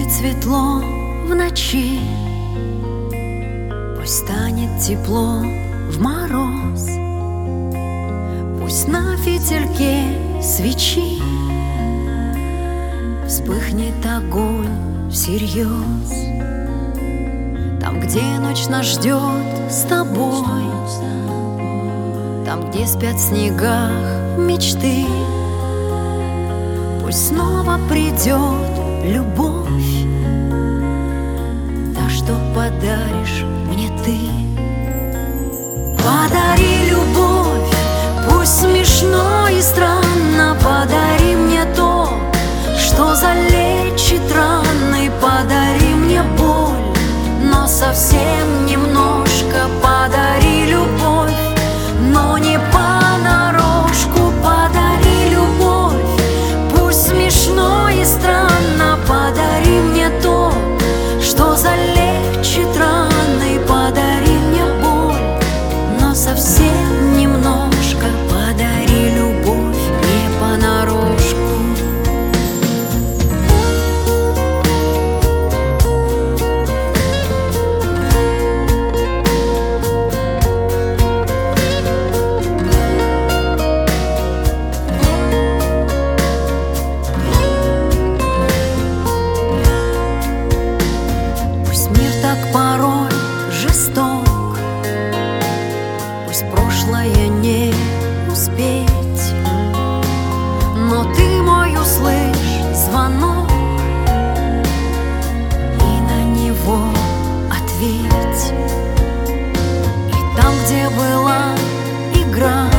будет светло в ночи, пусть станет тепло в мороз, пусть на фитильке свечи вспыхнет огонь всерьез. Там, где ночь нас ждет с тобой, там, где спят в снегах мечты, пусть снова придет любовь, та, что подаришь мне ты. Подари любовь, пусть смешно и странно, подари мне то, что залечит раны, подари мне боль, но совсем немножко. Подари любовь, но не понарошку. Подари любовь, пусть смешно и странно, подари мне то, что залечит раны, подари мне боль, но совсем немножко. Подари любовь не понарошку. Порой жесток, пусть прошлое не успеть, но ты мой услышь звонок и на него ответь. И там, где была игра,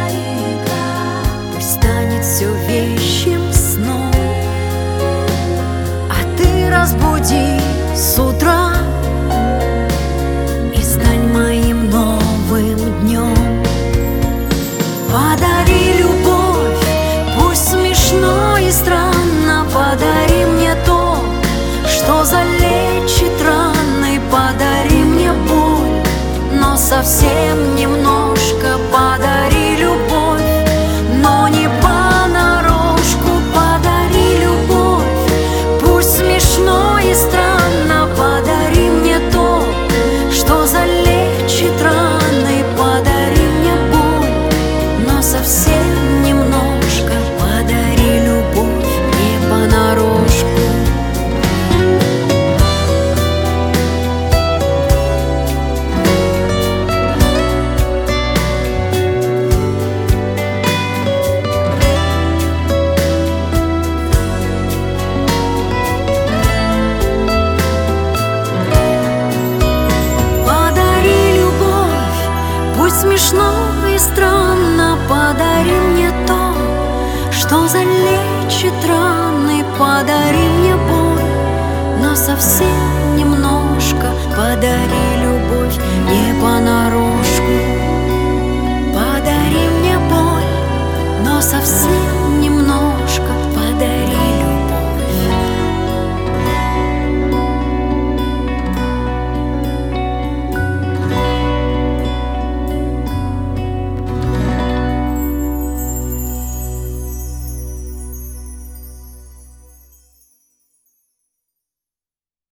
пусть станет все вещим сном, а ты разбуди с утра и стань моим новым днем. Подари любовь, пусть смешно и странно, подари мне то, что залечит раны, подари мне боль, но совсем немножко. Подари любовь, но не понарошку. Подари любовь, пусть смешно и странно, подари мне то, что залечит раны, подари мне боль, но совсем немножко. Подари любовь не понарошку. Смешно и странно, подари мне то, что залечит раны, подари мне боль, но совсем немножко. Подари любовь не понарошку.